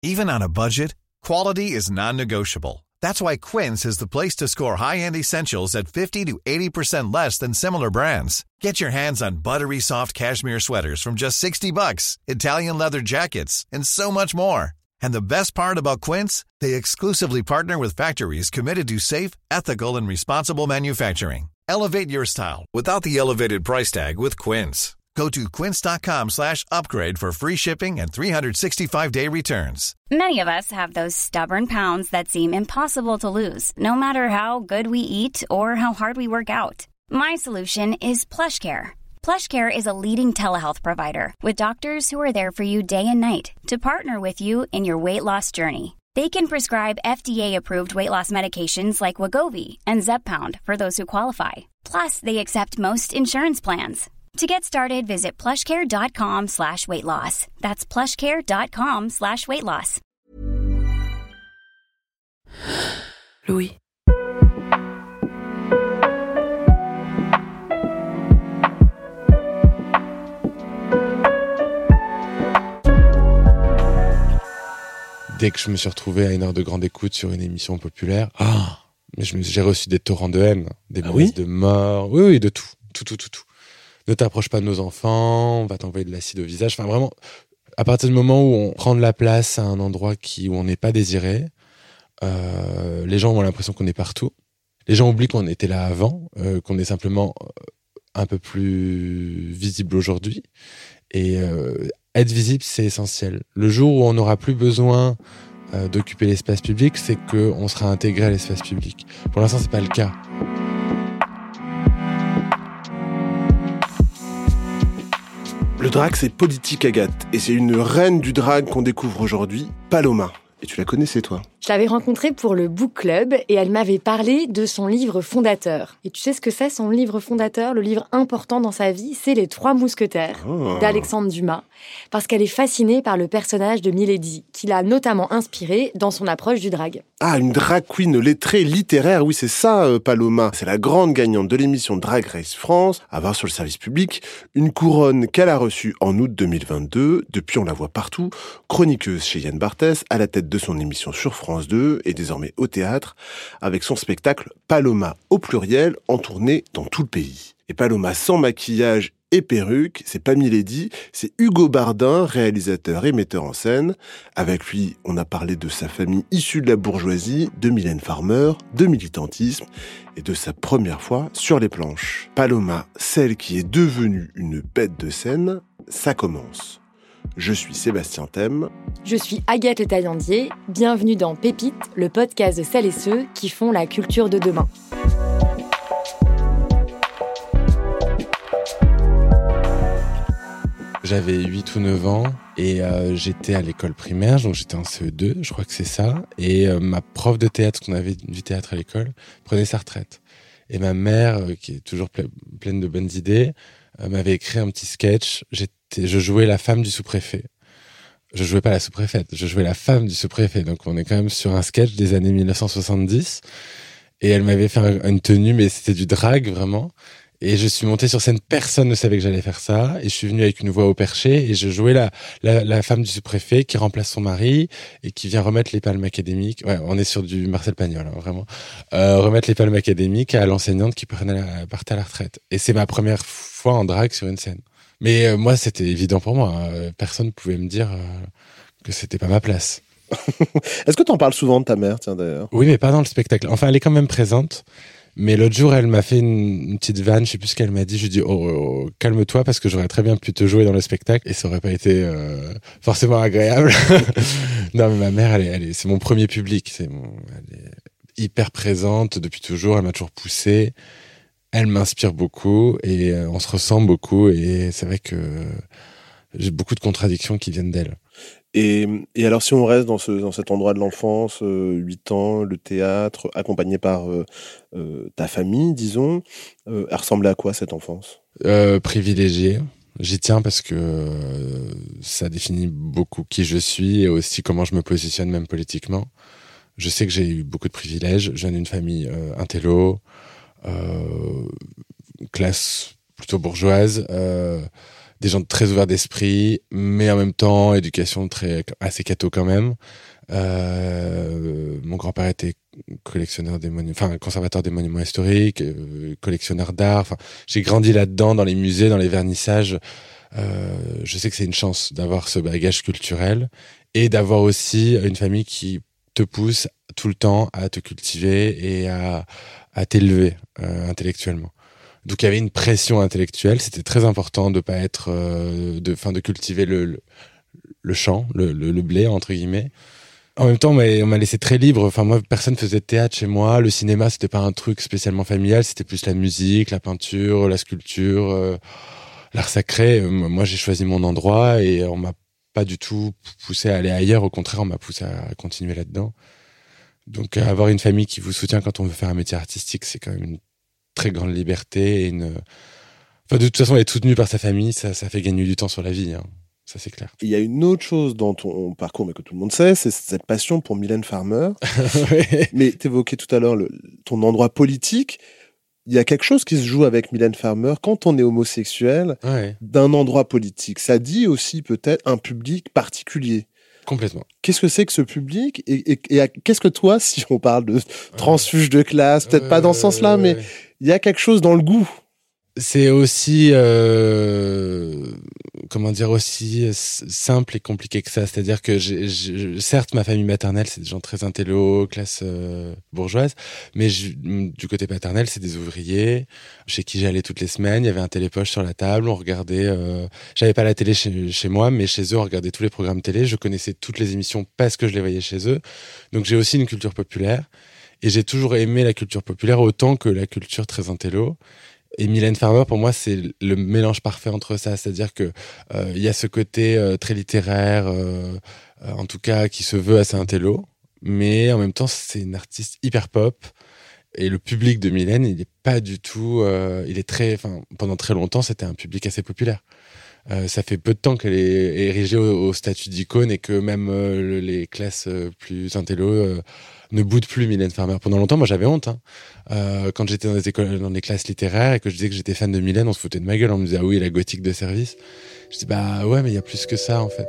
Even on a budget, quality is non-negotiable. That's why Quince is the place to score high-end essentials at 50 to 80% less than similar brands. Get your hands on buttery soft cashmere sweaters from just $60, Italian leather jackets, and so much more. And the best part about Quince, they exclusively partner with factories committed to safe, ethical, and responsible manufacturing. Elevate your style without the elevated price tag with Quince. Go to quince.com/upgrade for free shipping and 365-day returns. Many of us have those stubborn pounds that seem impossible to lose, no matter how good we eat or how hard we work out. My solution is PlushCare. PlushCare is a leading telehealth provider with doctors who are there for you day and night to partner with you in your weight loss journey. They can prescribe FDA-approved weight loss medications like Wegovy and Zepbound for those who qualify. Plus, they accept most insurance plans. To get started, visit plushcare.com/weightloss. That's plushcare.com/weightloss. Louis. Dès que je me suis retrouvé à une heure de grande écoute sur une émission populaire, mais j'ai reçu des torrents de haine, des menaces de mort, oui, de tout. Ne t'approche pas de nos enfants, on va t'envoyer de l'acide au visage. Enfin, vraiment, à partir du moment où on prend de la place à un endroit où on n'est pas désiré, les gens ont l'impression qu'on est partout. Les gens oublient qu'on était là avant, qu'on est simplement un peu plus visible aujourd'hui. Et être visible, c'est essentiel. Le jour où on n'aura plus besoin d'occuper l'espace public, c'est qu'on sera intégré à l'espace public. Pour l'instant, c'est pas le cas. Le drag, c'est politique, Agathe. Et c'est une reine du drag qu'on découvre aujourd'hui, Paloma. Et tu la connaissais, toi ? Je l'avais rencontrée pour le book club et elle m'avait parlé de son livre fondateur. Et tu sais ce que c'est, son livre fondateur, le livre important dans sa vie, c'est Les Trois Mousquetaires d'Alexandre Dumas. Parce qu'elle est fascinée par le personnage de Milady, qui l'a notamment inspirée dans son approche du drag. Ah, une drag queen lettrée littéraire, oui, c'est ça, Paloma. C'est la grande gagnante de l'émission Drag Race France, à voir sur le service public. Une couronne qu'elle a reçue en août 2022. Depuis, on la voit partout. Chroniqueuse chez Yann Barthès, à la tête de son émission sur France 2 et désormais au théâtre, avec son spectacle Paloma au pluriel, en tournée dans tout le pays. Et Paloma sans maquillage et perruque, c'est pas Milady, c'est Hugo Bardin, réalisateur et metteur en scène. Avec lui, on a parlé de sa famille issue de la bourgeoisie, de Mylène Farmer, de militantisme et de sa première fois sur les planches. Paloma, celle qui est devenue une bête de scène, ça commence. Je suis Sébastien Thème. Je suis Agathe Le Taillandier. Bienvenue dans Pépite, le podcast de celles et ceux qui font la culture de demain. J'avais 8 ou 9 ans et j'étais à l'école primaire, donc j'étais en CE2, je crois que c'est ça. Et ma prof de théâtre, parce qu'on avait du théâtre à l'école, prenait sa retraite. Et ma mère, qui est toujours pleine de bonnes idées, m'avait écrit un petit sketch. Je jouais la femme du sous-préfet. Je jouais pas la sous-préfète, je jouais la femme du sous-préfet. Donc on est quand même sur un sketch des années 1970. Et elle m'avait fait une tenue, mais c'était du drag vraiment. Et je suis monté sur scène, personne ne savait que j'allais faire ça. Et je suis venu avec une voix au perché et je jouais la femme du sous-préfet qui remplace son mari et qui vient remettre les palmes académiques. Ouais, on est sur du Marcel Pagnol, hein, vraiment. Remettre les palmes académiques à l'enseignante qui partait à la retraite. Et c'est ma première fois en drague sur une scène. Mais moi, c'était évident pour moi. Personne ne pouvait me dire que c'était pas ma place. Est-ce que t'en parles souvent de ta mère, tiens, d'ailleurs ? Oui, mais pas dans le spectacle. Enfin, elle est quand même présente. Mais l'autre jour, elle m'a fait une petite vanne, je sais plus ce qu'elle m'a dit. Je lui ai dit, oh, calme-toi, parce que j'aurais très bien pu te jouer dans le spectacle et ça aurait pas été forcément agréable. Non, mais ma mère, c'est mon premier public. Elle est hyper présente depuis toujours. Elle m'a toujours poussé. Elle m'inspire beaucoup et on se ressemble beaucoup. Et c'est vrai que j'ai beaucoup de contradictions qui viennent d'elle. Et alors, si on reste dans cet endroit de l'enfance, 8 ans, le théâtre, accompagné par ta famille, disons, elle ressemblait à quoi, cette enfance ? Privilégiée. J'y tiens parce que ça définit beaucoup qui je suis et aussi comment je me positionne, même politiquement. Je sais que j'ai eu beaucoup de privilèges. Je viens d'une famille intello, classe plutôt bourgeoise, des gens très ouverts d'esprit, mais en même temps, éducation assez catho quand même. Mon grand-père était collectionneur des monuments, enfin conservateur des monuments historiques, collectionneur d'art. Enfin, j'ai grandi là-dedans, dans les musées, dans les vernissages. Je sais que c'est une chance d'avoir ce bagage culturel et d'avoir aussi une famille qui te pousse tout le temps à te cultiver et à t'élever intellectuellement. Donc il y avait une pression intellectuelle. C'était très important de pas être, de cultiver le champ, le blé entre guillemets. En même temps, on m'a laissé très libre. Enfin, moi, personne faisait de théâtre chez moi. Le cinéma, c'était pas un truc spécialement familial. C'était plus la musique, la peinture, la sculpture, l'art sacré. Moi, j'ai choisi mon endroit et on m'a pas du tout poussé à aller ailleurs. Au contraire, on m'a poussé à continuer là-dedans. Donc, avoir une famille qui vous soutient quand on veut faire un métier artistique, c'est quand même une très grande liberté et Enfin, de toute façon, être soutenu par sa famille, ça fait gagner du temps sur la vie, hein. Ça, c'est clair. Il y a une autre chose dans ton parcours, mais que tout le monde sait, c'est cette passion pour Mylène Farmer. Ouais. Mais tu évoquais tout à l'heure ton endroit politique. Il y a quelque chose qui se joue avec Mylène Farmer quand on est homosexuel, Ouais. d'un endroit politique. Ça dit aussi peut-être un public particulier. Complètement. Qu'est-ce que c'est que ce public et qu'est-ce que toi, si on parle de transfuge de classe, peut-être pas dans ce sens-là, mais il y a quelque chose dans le goût. C'est aussi, aussi simple et compliqué que ça. C'est-à-dire que certes, ma famille maternelle, c'est des gens très intello, classe bourgeoise, mais du côté paternel, c'est des ouvriers chez qui j'allais toutes les semaines. Il y avait un télépoche sur la table, on regardait. J'avais pas la télé chez moi, mais chez eux, on regardait tous les programmes télé. Je connaissais toutes les émissions parce que je les voyais chez eux. Donc j'ai aussi une culture populaire et j'ai toujours aimé la culture populaire autant que la culture très intello. Et Mylène Farmer, pour moi, c'est le mélange parfait entre ça. C'est-à-dire que il y a ce côté très littéraire, en tout cas, qui se veut assez intello, mais en même temps, c'est une artiste hyper pop. Et le public de Mylène, il est pas du tout. Pendant très longtemps, c'était un public assez populaire. Ça fait peu de temps qu'elle est érigée au statut d'icône et que même les classes plus intello ne boudent plus Mylène Farmer. Pendant longtemps, moi, j'avais honte. Quand j'étais dans des écoles, dans des classes littéraires et que je disais que j'étais fan de Mylène, on se foutait de ma gueule. On me disait, ah oui, la gothique de service. Je dis, bah ouais, mais il y a plus que ça, en fait.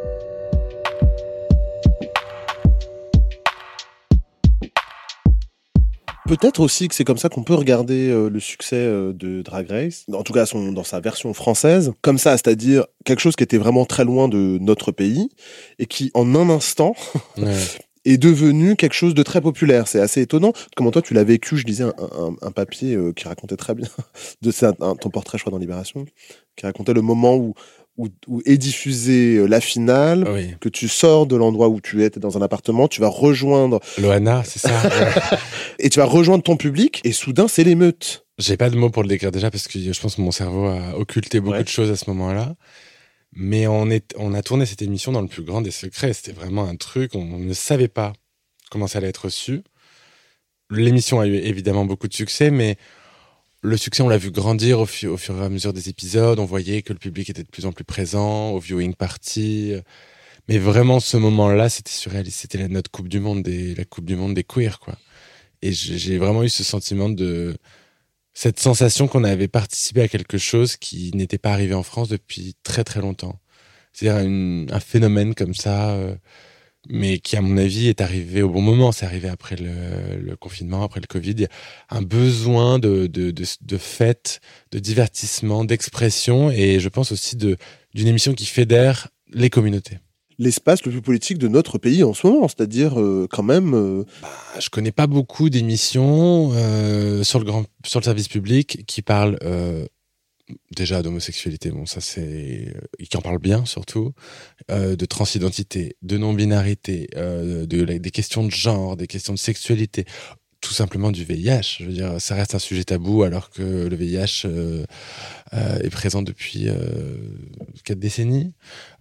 Peut-être aussi que c'est comme ça qu'on peut regarder le succès de Drag Race, en tout cas dans sa version française, comme ça, c'est-à-dire quelque chose qui était vraiment très loin de notre pays et qui, en un instant, est devenu quelque chose de très populaire. C'est assez étonnant. Comment toi, tu l'as vécu? Je lisais un papier qui racontait très bien, ton portrait, je crois, dans Libération, qui racontait le moment où est diffusée la finale, Oui. que tu sors de l'endroit où tu es, t'es dans un appartement, tu vas rejoindre... Loana, c'est ça. Ouais. Et tu vas rejoindre ton public, et soudain, c'est l'émeute. J'ai pas de mots pour le décrire déjà, parce que je pense que mon cerveau a occulté beaucoup de choses à ce moment-là. Mais on a tourné cette émission dans le plus grand des secrets. C'était vraiment un truc, on ne savait pas comment ça allait être reçu. L'émission a eu évidemment beaucoup de succès, mais le succès, on l'a vu grandir au fur et à mesure des épisodes. On voyait que le public était de plus en plus présent au viewing party. Mais vraiment, ce moment-là, c'était surréaliste. C'était notre Coupe du Monde la Coupe du Monde des queers, quoi. Et j'ai vraiment eu ce sentiment cette sensation qu'on avait participé à quelque chose qui n'était pas arrivé en France depuis très très longtemps. C'est-à-dire un phénomène comme ça, mais qui, à mon avis, est arrivé au bon moment. C'est arrivé après le confinement, après le Covid. Il y a un besoin de fête, de divertissement, d'expression, et je pense aussi d'une émission qui fédère les communautés. L'espace le plus politique de notre pays en ce moment, c'est-à-dire quand même... Je connais pas beaucoup d'émissions sur le service public qui parlent déjà d'homosexualité, bon ça c'est... qui en parlent bien surtout, de transidentité, de non-binarité, des questions de genre, des questions de sexualité, tout simplement du VIH. Je veux dire, ça reste un sujet tabou alors que le VIH est présent depuis 4 décennies.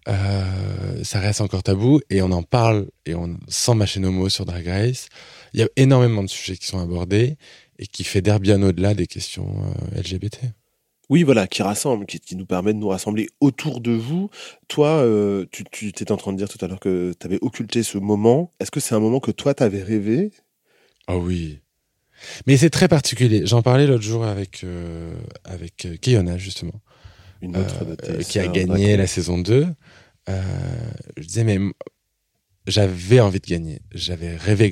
Ça reste encore tabou et on en parle et sans mâcher nos mots sur Drag Race. Il y a énormément de sujets qui sont abordés et qui fédèrent bien au-delà des questions LGBT. Oui, voilà, qui rassemble, qui nous permet de nous rassembler autour de vous. Toi, tu étais en train de dire tout à l'heure que tu avais occulté ce moment. Est-ce que c'est un moment que toi, tu avais rêvé? Oh oui. Mais c'est très particulier. J'en parlais l'autre jour avec Keyona, justement. Une autre de tes qui a sœurs, gagné d'accord. la saison 2. Je disais, mais j'avais envie de gagner. J'avais rêvé que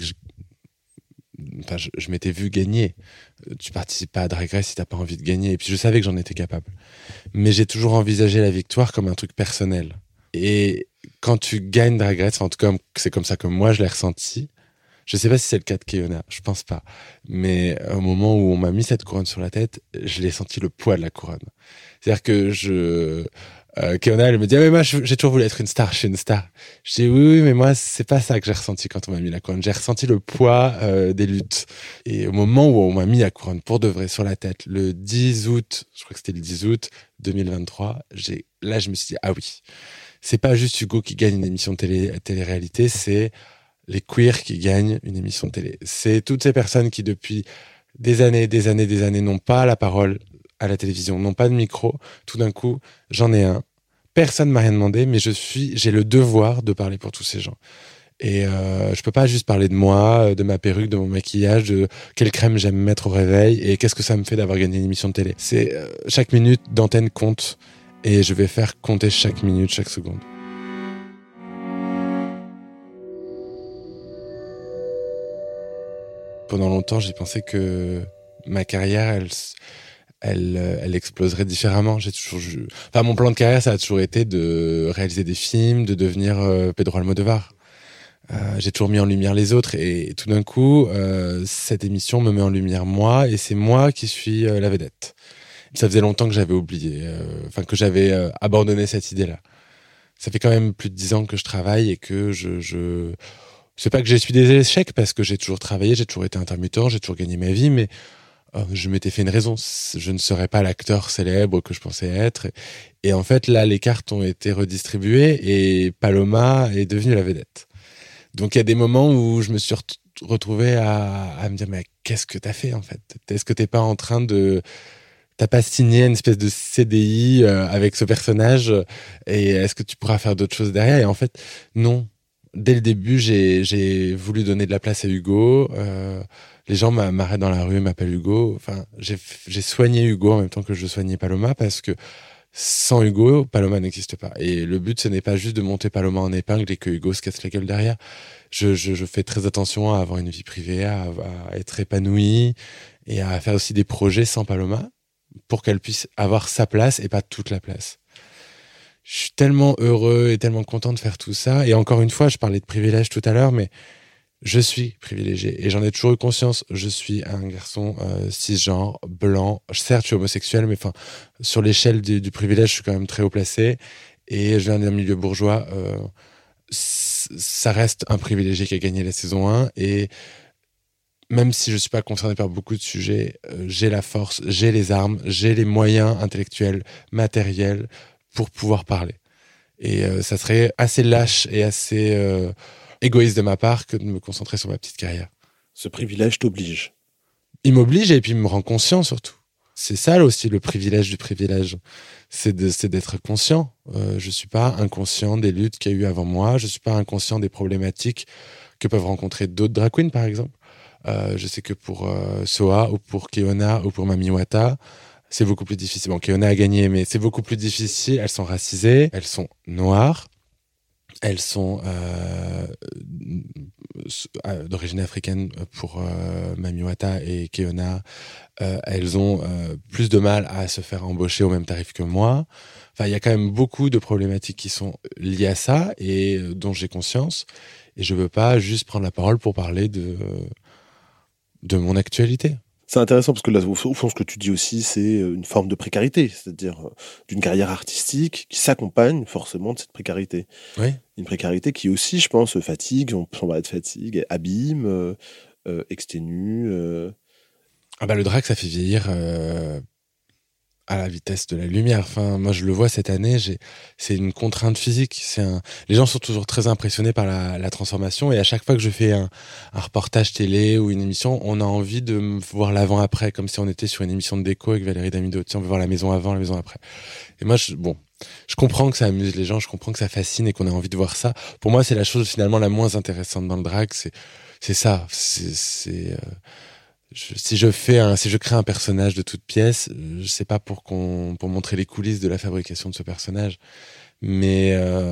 je m'étais vu gagner. Tu participes pas à Drag Race si t'as pas envie de gagner. Et puis je savais que j'en étais capable. Mais j'ai toujours envisagé la victoire comme un truc personnel. Et quand tu gagnes Drag Race, en tout cas, c'est comme ça que moi je l'ai ressenti. Je sais pas si c'est le cas de Keona, je pense pas. Mais au moment où on m'a mis cette couronne sur la tête, je l'ai senti le poids de la couronne. C'est-à-dire que Keona, elle me dit, ah, mais moi, j'ai toujours voulu être une star, je suis une star. Je dis, oui, mais moi, c'est pas ça que j'ai ressenti quand on m'a mis la couronne. J'ai ressenti le poids des luttes. Et au moment où on m'a mis la couronne pour de vrai sur la tête, le 10 août, je crois que c'était le 10 août 2023, là, je me suis dit, ah oui, c'est pas juste Hugo qui gagne une émission de télé-réalité, c'est les queers qui gagnent une émission de télé. C'est toutes ces personnes qui, depuis des années, n'ont pas la parole à la télévision, n'ont pas de micro. Tout d'un coup, j'en ai un. Personne m'a rien demandé, mais j'ai le devoir de parler pour tous ces gens. Et je peux pas juste parler de moi, de ma perruque, de mon maquillage, de quelle crème j'aime mettre au réveil et qu'est-ce que ça me fait d'avoir gagné une émission de télé. C'est chaque minute d'antenne compte et je vais faire compter chaque minute, chaque seconde. Pendant longtemps, j'ai pensé que ma carrière, elle exploserait différemment. Mon plan de carrière, ça a toujours été de réaliser des films, de devenir Pedro Almodovar. J'ai toujours mis en lumière les autres et tout d'un coup, cette émission me met en lumière moi et c'est moi qui suis la vedette. Ça faisait longtemps que j'avais oublié, que j'avais abandonné cette idée-là. Ça fait quand même plus de 10 ans que je travaille et que c'est pas que j'ai subi des échecs parce que j'ai toujours travaillé, j'ai toujours été intermittent, j'ai toujours gagné ma vie, mais je m'étais fait une raison. Je ne serais pas l'acteur célèbre que je pensais être. Et en fait, là, les cartes ont été redistribuées et Paloma est devenue la vedette. Donc, il y a des moments où je me suis retrouvé à me dire, mais qu'est-ce que t'as fait, en fait? Est-ce que t'es pas en train t'as pas signé une espèce de CDI avec ce personnage et est-ce que tu pourras faire d'autres choses derrière? Et en fait, non. Dès le début, j'ai voulu donner de la place à Hugo. Les gens m'arrêtent dans la rue, m'appellent Hugo. Enfin, j'ai soigné Hugo en même temps que je soignais Paloma parce que sans Hugo, Paloma n'existe pas. Et le but, ce n'est pas juste de monter Paloma en épingle et que Hugo se casse la gueule derrière. Je fais très attention à avoir une vie privée, à être épanoui et à faire aussi des projets sans Paloma pour qu'elle puisse avoir sa place et pas toute la place. Je suis tellement heureux et tellement content de faire tout ça. Et encore une fois, je parlais de privilège tout à l'heure, mais je suis privilégié et j'en ai toujours eu conscience. Je suis un garçon cisgenre, blanc. Certes, je suis homosexuel, mais sur l'échelle du privilège, je suis quand même très haut placé. Et je viens d'un milieu bourgeois. Ça reste un privilégié qui a gagné la saison 1. Et même si je suis pas concerné par beaucoup de sujets, j'ai la force, j'ai les armes, j'ai les moyens intellectuels, matériels pour pouvoir parler. Et ça serait assez lâche et assez égoïste de ma part que de me concentrer sur ma petite carrière. Ce privilège t'oblige. Il m'oblige et puis il me rend conscient surtout. C'est ça aussi le privilège du privilège. C'est d'être conscient. Je suis pas inconscient des luttes qu'il y a eu avant moi. Je suis pas inconscient des problématiques que peuvent rencontrer d'autres drag queens, par exemple. Je sais que pour Soa ou pour Keona ou pour Mami Wata, c'est beaucoup plus difficile. Bon, Keona a gagné, mais c'est beaucoup plus difficile. Elles sont racisées, elles sont noires, elles sont d'origine africaine pour Mami Wata et Keona. Elles ont plus de mal à se faire embaucher au même tarif que moi. Enfin, il y a quand même beaucoup de problématiques qui sont liées à ça et dont j'ai conscience. Et je veux pas juste prendre la parole pour parler de mon actualité. C'est intéressant parce que là, au fond, ce que tu dis aussi, c'est une forme de précarité, c'est-à-dire d'une carrière artistique qui s'accompagne forcément de cette précarité. Oui. Une précarité qui aussi, je pense, fatigue, on parle de fatigue, abîme, exténue. Le drag, ça fait vieillir à la vitesse de la lumière. Enfin, moi, je le vois cette année, c'est une contrainte physique. Les gens sont toujours très impressionnés par la transformation et à chaque fois que je fais un reportage télé ou une émission, on a envie de me voir l'avant-après, comme si on était sur une émission de déco avec Valérie Damido. Tu sais, on veut voir la maison avant, la maison après. Et moi, je comprends que ça amuse les gens, je comprends que ça fascine et qu'on a envie de voir ça. Pour moi, c'est la chose finalement la moins intéressante dans le drag, c'est ça. si je crée un personnage de toute pièce, c'est pas pour montrer les coulisses de la fabrication de ce personnage, mais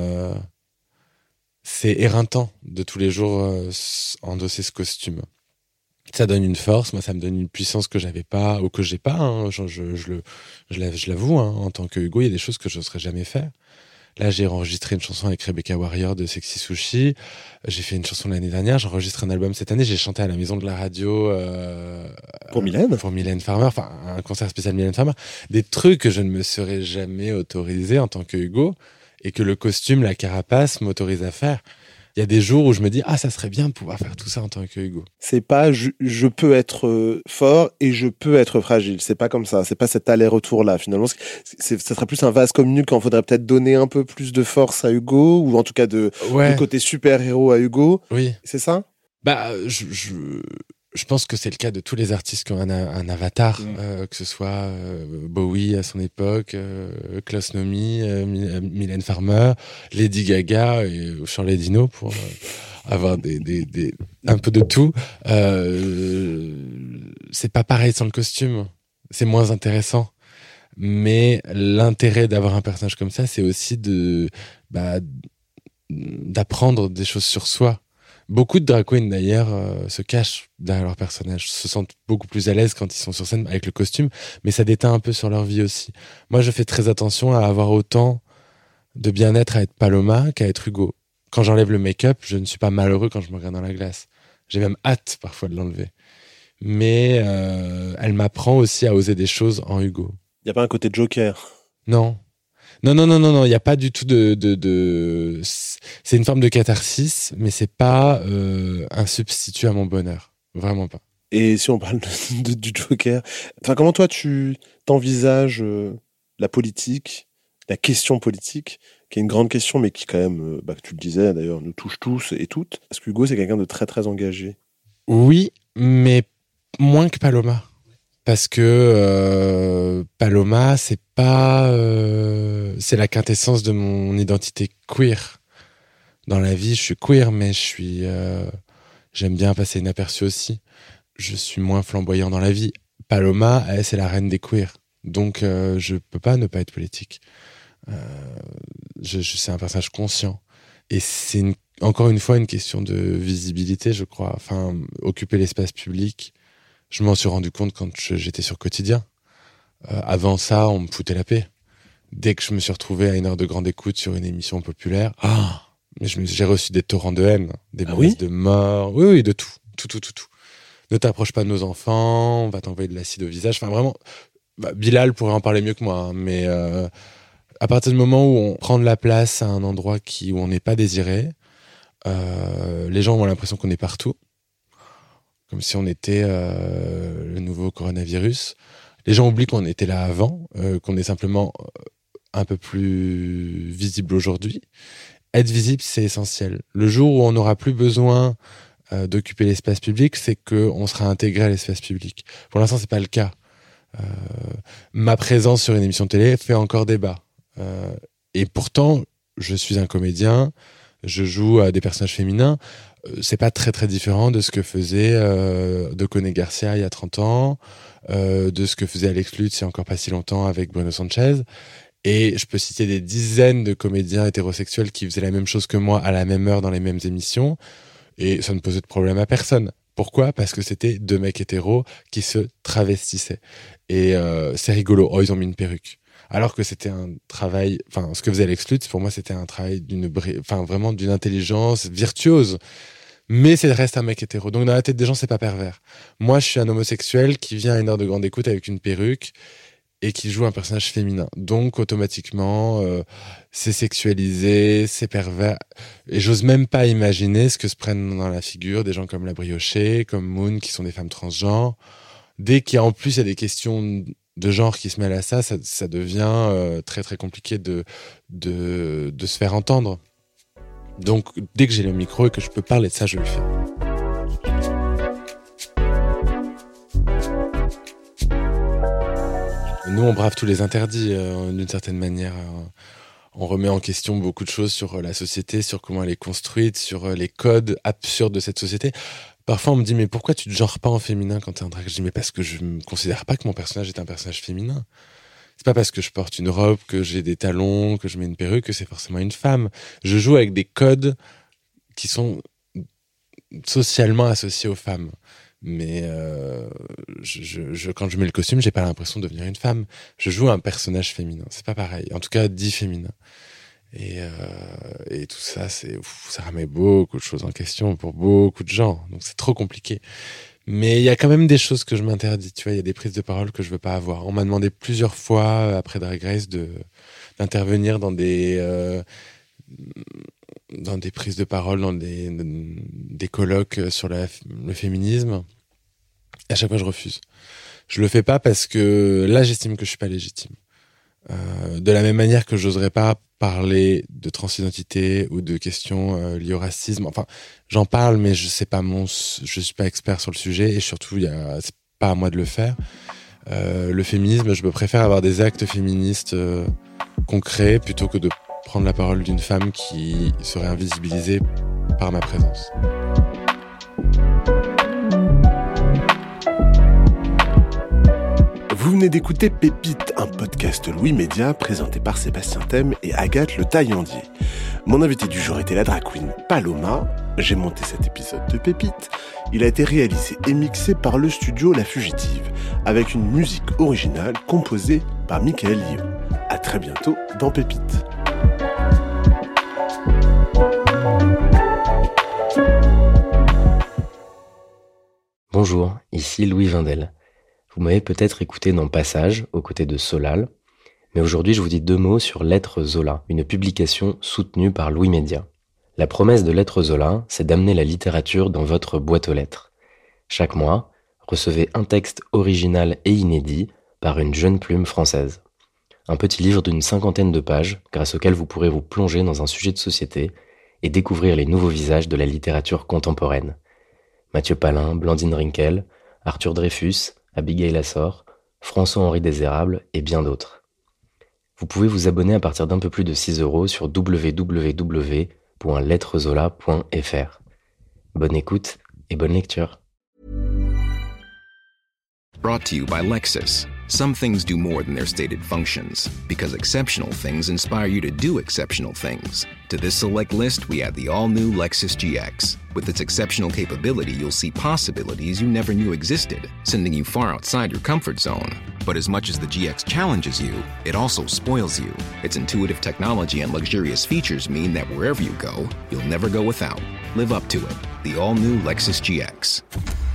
c'est éreintant de tous les jours endosser ce costume. Ça donne une force, moi ça me donne une puissance que j'avais pas ou que j'ai pas. Hein. Je l'avoue, hein. En tant que Hugo, il y a des choses que je n'oserais jamais faire. Là, j'ai enregistré une chanson avec Rebecca Warrior de Sexy Sushi. J'ai fait une chanson l'année dernière. J'enregistre un album cette année. J'ai chanté à la Maison de la Radio pour Mylène. Pour Mylène Farmer. Enfin, un concert spécial Mylène Farmer. Des trucs que je ne me serais jamais autorisé en tant que Hugo et que le costume, la carapace m'autorise à faire. Il y a des jours où je me dis ça serait bien de pouvoir faire tout ça en tant que Hugo. C'est pas je peux être fort et je peux être fragile. C'est pas comme ça. C'est pas cet aller-retour là. Finalement, ça serait plus un vase communique quand il faudrait peut-être donner un peu plus de force à Hugo ou en tout cas du côté super-héros à Hugo. Oui. C'est ça? Je pense que c'est le cas de tous les artistes qui ont un avatar, que ce soit Bowie à son époque, Klaus Nomi, Mylène Farmer, Lady Gaga ou Charlie Dino pour avoir un peu de tout. C'est pas pareil sans le costume, c'est moins intéressant. Mais l'intérêt d'avoir un personnage comme ça, c'est aussi d'apprendre des choses sur soi. Beaucoup de drag queens d'ailleurs se cachent derrière leur personnage, se sentent beaucoup plus à l'aise quand ils sont sur scène avec le costume, mais ça déteint un peu sur leur vie aussi. Moi, je fais très attention à avoir autant de bien-être à être Paloma qu'à être Hugo. Quand j'enlève le make-up, je ne suis pas malheureux quand je me regarde dans la glace. J'ai même hâte parfois de l'enlever. Mais elle m'apprend aussi à oser des choses en Hugo. Il n'y a pas un côté Joker? Non. Non, il n'y a pas du tout de... C'est une forme de catharsis, mais c'est pas un substitut à mon bonheur. Vraiment pas. Et si on parle du Joker, comment toi tu t'envisages la politique, la question politique, qui est une grande question, mais qui quand même, tu le disais d'ailleurs, nous touche tous et toutes. Parce que Hugo, c'est quelqu'un de très très engagé. Oui, mais moins que Paloma. Parce que Paloma, c'est la quintessence de mon identité queer. Dans la vie, je suis queer, mais j'aime bien passer inaperçu aussi. Je suis moins flamboyant dans la vie. Paloma, elle, c'est la reine des queers. Donc, je peux pas ne pas être politique. C'est un personnage conscient. Et c'est encore une fois une question de visibilité, je crois. Enfin, occuper l'espace public. Je m'en suis rendu compte quand j'étais sur Quotidien. Avant ça, on me foutait la paix. Dès que je me suis retrouvé à une heure de grande écoute sur une émission populaire, mais j'ai reçu des torrents de haine, des menaces de mort. Oui, de tout. Ne t'approche pas de nos enfants, on va t'envoyer de l'acide au visage. Enfin, vraiment, Bilal pourrait en parler mieux que moi. Mais à partir du moment où on prend de la place à un endroit où on n'est pas désiré, les gens ont l'impression qu'on est partout. Comme si on était le nouveau coronavirus. Les gens oublient qu'on était là avant, qu'on est simplement un peu plus visible aujourd'hui. Être visible, c'est essentiel. Le jour où on n'aura plus besoin d'occuper l'espace public, c'est qu'on sera intégré à l'espace public. Pour l'instant, c'est pas le cas. Ma présence sur une émission de télé fait encore débat. Et pourtant, je suis un comédien, je joue à des personnages féminins. C'est pas très très différent de ce que faisait Deconé Garcia il y a 30 ans, de ce que faisait Alex Lutz il y a encore pas si longtemps avec Bruno Sanchez. Et je peux citer des dizaines de comédiens hétérosexuels qui faisaient la même chose que moi à la même heure dans les mêmes émissions. Et ça ne posait de problème à personne. Pourquoi ? Parce que c'était deux mecs hétéros qui se travestissaient. Et c'est rigolo. Oh, ils ont mis une perruque. Alors que c'était un travail... Enfin, ce que faisait Alex Lutz, pour moi, c'était un travail vraiment d'une intelligence virtuose. Mais ça reste un mec hétéro. Donc, dans la tête des gens, c'est pas pervers. Moi, je suis un homosexuel qui vient à une heure de grande écoute avec une perruque et qui joue un personnage féminin. Donc, automatiquement, c'est sexualisé, c'est pervers. Et j'ose même pas imaginer ce que se prennent dans la figure des gens comme La Briochée, comme Moon, qui sont des femmes transgenres. Dès qu'il y a en plus il y a des questions de genre qui se mêlent à ça, ça devient très très compliqué de se faire entendre. Donc, dès que j'ai le micro et que je peux parler de ça, je le fais. Nous, on brave tous les interdits, d'une certaine manière. On remet en question beaucoup de choses sur la société, sur comment elle est construite, sur les codes absurdes de cette société. Parfois, on me dit, mais pourquoi tu te genres pas en féminin quand t'es en drague? Je dis, mais parce que je ne considère pas que mon personnage est un personnage féminin. C'est pas parce que je porte une robe, que j'ai des talons, que je mets une perruque, que c'est forcément une femme. Je joue avec des codes qui sont socialement associés aux femmes. Mais quand je mets le costume, j'ai pas l'impression de devenir une femme. Je joue un personnage féminin. C'est pas pareil. En tout cas, dit féminin. Et tout ça, ça remet beaucoup de choses en question pour beaucoup de gens. Donc c'est trop compliqué. Mais il y a quand même des choses que je m'interdis. Tu vois, il y a des prises de parole que je veux pas avoir. On m'a demandé plusieurs fois, après Drag Race, d'intervenir dans des prises de parole, dans des colloques sur le féminisme. Et à chaque fois, je refuse. Je le fais pas parce que là, j'estime que je suis pas légitime. De la même manière que j'oserais pas parler de transidentité ou de questions liées au racisme. Enfin, j'en parle, mais je suis pas expert sur le sujet et surtout, c'est pas à moi de le faire. Le féminisme, je préfère avoir des actes féministes concrets plutôt que de prendre la parole d'une femme qui serait invisibilisée par ma présence. Vous venez d'écouter Pépite, un podcast Louis Média présenté par Sébastien Thème et Agathe Le Taillandier. Mon invité du jour était la drag queen Paloma. J'ai monté cet épisode de Pépite. Il a été réalisé et mixé par le studio La Fugitive, avec une musique originale composée par Michael Lyon. À très bientôt dans Pépite. Bonjour, ici Louis Vindel. Vous m'avez peut-être écouté dans Passage, aux côtés de Solal, mais aujourd'hui je vous dis 2 mots sur Lettres Zola, une publication soutenue par Louis Média. La promesse de Lettres Zola, c'est d'amener la littérature dans votre boîte aux lettres. Chaque mois, recevez un texte original et inédit par une jeune plume française. Un petit livre d'une 50aine de pages, grâce auquel vous pourrez vous plonger dans un sujet de société et découvrir les nouveaux visages de la littérature contemporaine. Mathieu Palin, Blandine Rinkel, Arthur Dreyfus, Abigail Assor, François-Henri Désérable et bien d'autres. Vous pouvez vous abonner à partir d'un peu plus de 6 € sur www.lettrezola.fr. Bonne écoute et bonne lecture. Brought to you by Lexus. Some things do more than their stated functions, because exceptional things inspire you to do exceptional things. To this select list, we add the all-new Lexus GX. With its exceptional capability, you'll see possibilities you never knew existed, sending you far outside your comfort zone. But as much as the GX challenges you, it also spoils you. Its intuitive technology and luxurious features mean that wherever you go, you'll never go without. Live up to it. The all-new Lexus GX.